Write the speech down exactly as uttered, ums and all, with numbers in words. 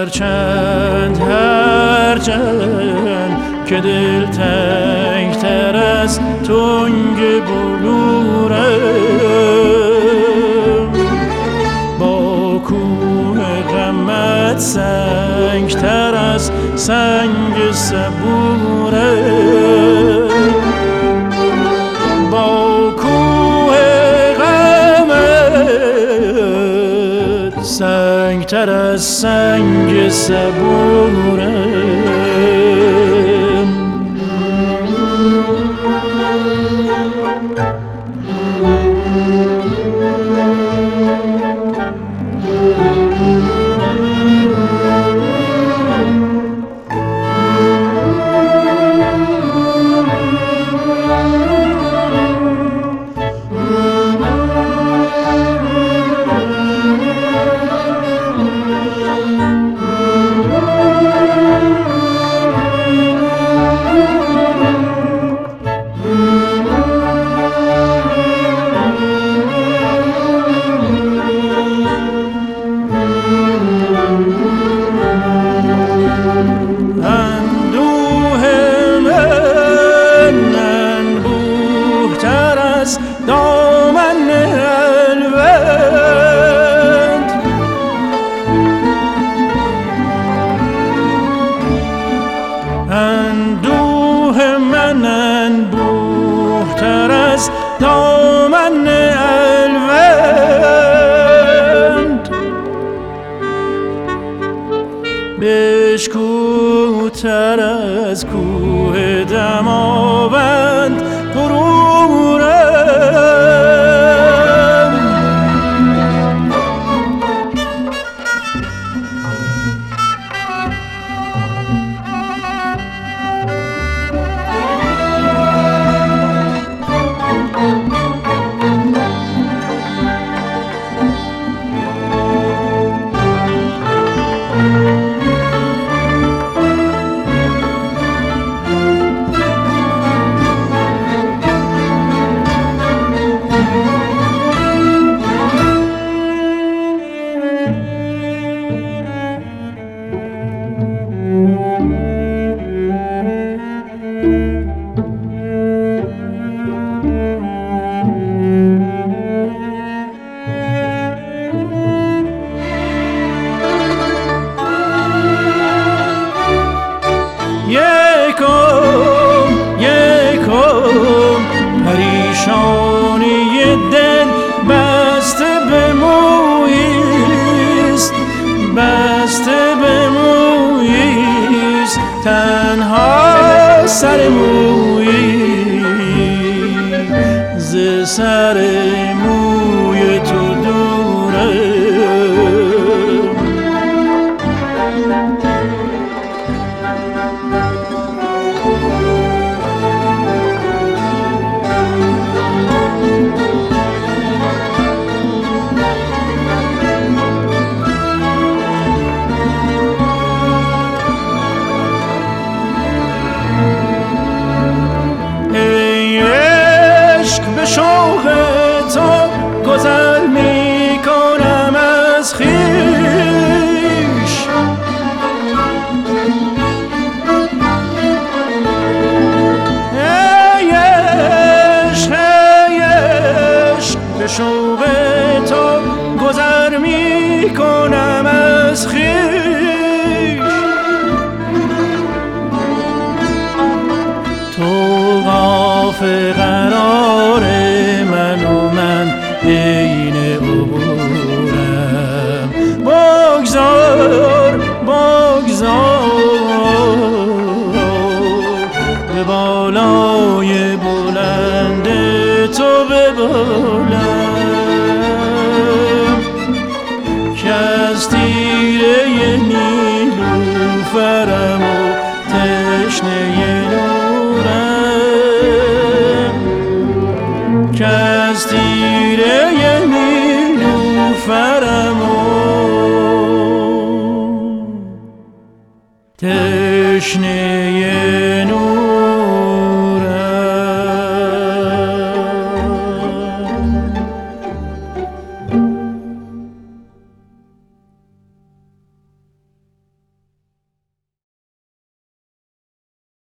هرچند هرچند که دل تنگتر از تنگ بلورم، با کوه غمت سنگتر از سنگ صبورم، با کوه غمت سنگتر از سنگ صبورم. دامن الوند، اندوه من انبوه تر از دامن الوند، بشکوه‌تر از کوه دماوند غرورم. پریشانی دل بسته به موییست، بسته به موییست، تنها سر مویی ز سر موی تو دوره. به شوق تو گذر می کنم از خویش، ای عشق ای عشق به شوق تو گذر می کنم از خویش. تو قاف قرار من و من عین عبورم، بگذار بگذار به بالای بلند تو ببالم، که از تیره نیلوفرم و تشنه نورم، که از تیره نیلوفرم و تشنه